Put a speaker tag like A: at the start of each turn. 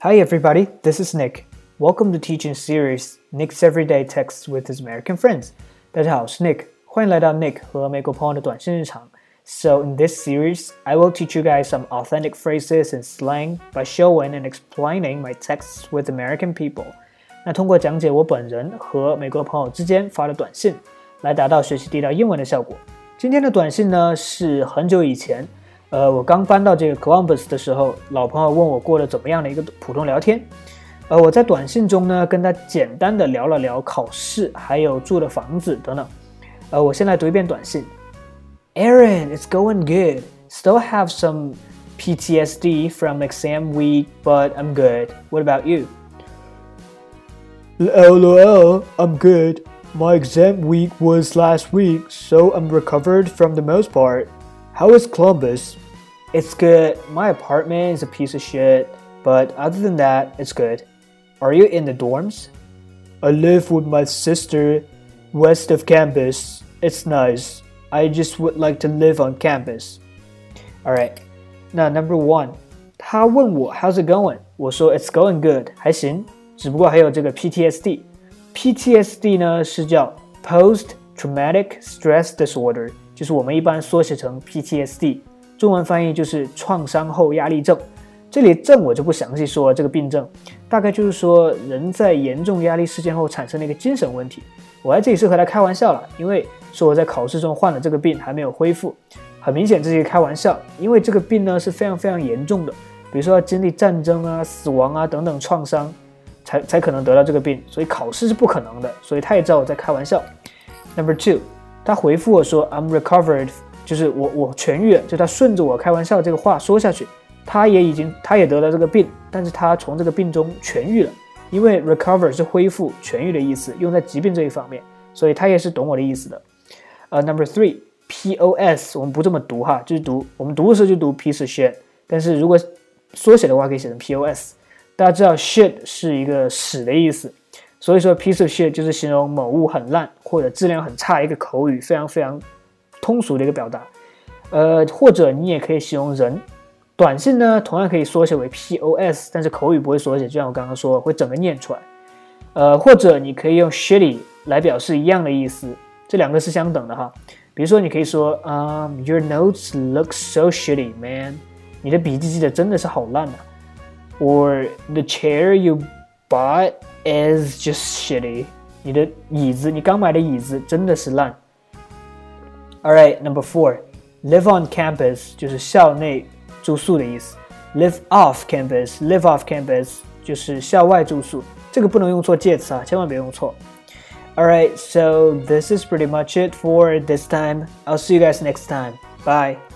A: Hi everybody, this is Nick. Welcome to teaching series Nick's Everyday Texts with his American friends. 大家好，我是 Nick， 欢迎来到 Nick 和美国朋友的短信日常。So in this series, I will teach you guys some authentic phrases and slang by showing and explaining my texts with American people. 那通过讲解我本人和美国朋友之间发的短信，来达到学习地道英文的效果。今天的短信呢是很久以前。我刚搬到这个 Columbus 的时候，老朋友问我过得怎么样的一个普通聊天。我在短信中呢跟他简单的聊了聊考试，还有住的房子等等。我先来读一遍短信。Aaron, it's going good. Still have some PTSD from exam week, but I'm good. What about you?
B: LOL, I'm good. My exam week was last week, so I'm recovered from the most part. How is Columbus?
A: It's good. My apartment is a piece of shit, but other than that, it's good. Are you in the dorms?
B: I live with my sister west of campus. It's nice. I just would like to live on campus.
A: Alright. Now number one, 他问我 how's it going? 我说 it's going good, 还行，只不过还有这个 PTSD。PTSD 呢是叫 Post Traumatic Stress Disorder， 就是我们一般缩写成 PTSD。中文翻译就是创伤后压力症，这里症我就不详细说这个病症，大概就是说人在严重压力事件后产生的一个精神问题。我在这里是和他开玩笑了，因为说我在考试中患了这个病还没有恢复，很明显这是一个开玩笑，因为这个病呢是非常非常严重的，比如说要经历战争啊、死亡啊等等创伤才可能得到这个病，所以考试是不可能的，所以他也知道我在开玩笑。Number two， 他回复我说 I'm recovered，就是我痊愈了，就他顺着我开玩笑这个话说下去，他也得了这个病，但是他从这个病中痊愈了，因为 recover 是恢复痊愈的意思，用在疾病这一方面，所以他也是懂我的意思的。Number three, POS 我们不这么读哈，就是我们读的时候就读 piece of shit， 但是如果缩写的话可以写成 POS。大家知道 shit 是一个屎的意思，所以说 piece of shit 就是形容某物很烂或者质量很差一个口语，非常非常通俗的一个表达。或者你也可以形容人，短信呢同样可以缩写为 POS， 但是口语不会缩写，就像我刚刚说会整个念出来。或者你可以用 shitty 来表示一样的意思，这两个是相等的哈。比如说你可以说Your notes look so shitty, man. 你的笔记记得真的是好烂啊。Or the chair you bought is just shitty. 你的椅子，你刚买的椅子真的是烂。Alright, number four, live on campus 就是校内住宿的意思。Live off campus 就是校外住宿，这个不能用错介词啊，千万别用错。Alright, so this is pretty much it for this time. I'll see you guys next time. Bye.